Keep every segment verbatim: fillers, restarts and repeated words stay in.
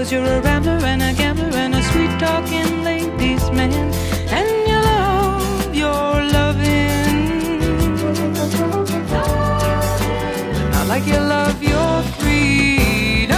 'cause you're a rambler and a gambler and a sweet-talking ladies' man, and you love your loving, not like you love your freedom.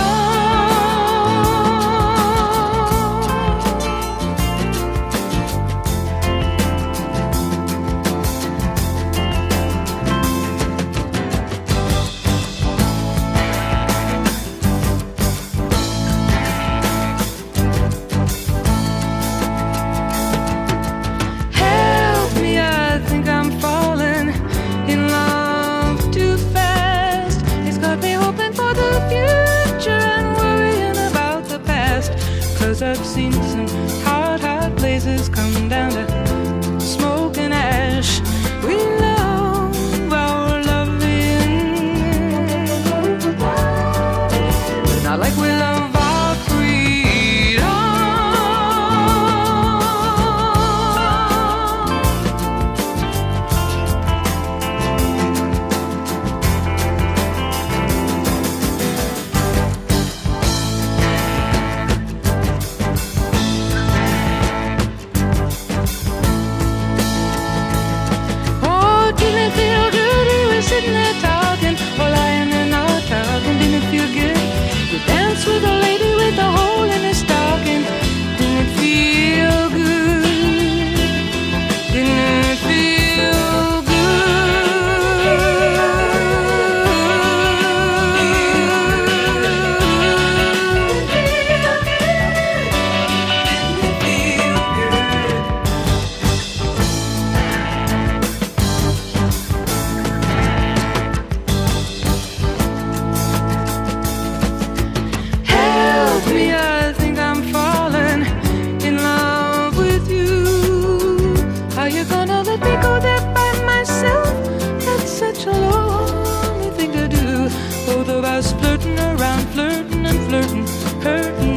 I've seen some hot, hot places come down to smoke and ash. We love our loving, not like we love our freedom. Sitting there talking, or lying there not talking, didn't it feel good? You danced with a lady with a hole in her stocking, didn't it feel good? Didn't it feel good? Flirting around, flirting and flirting, hurting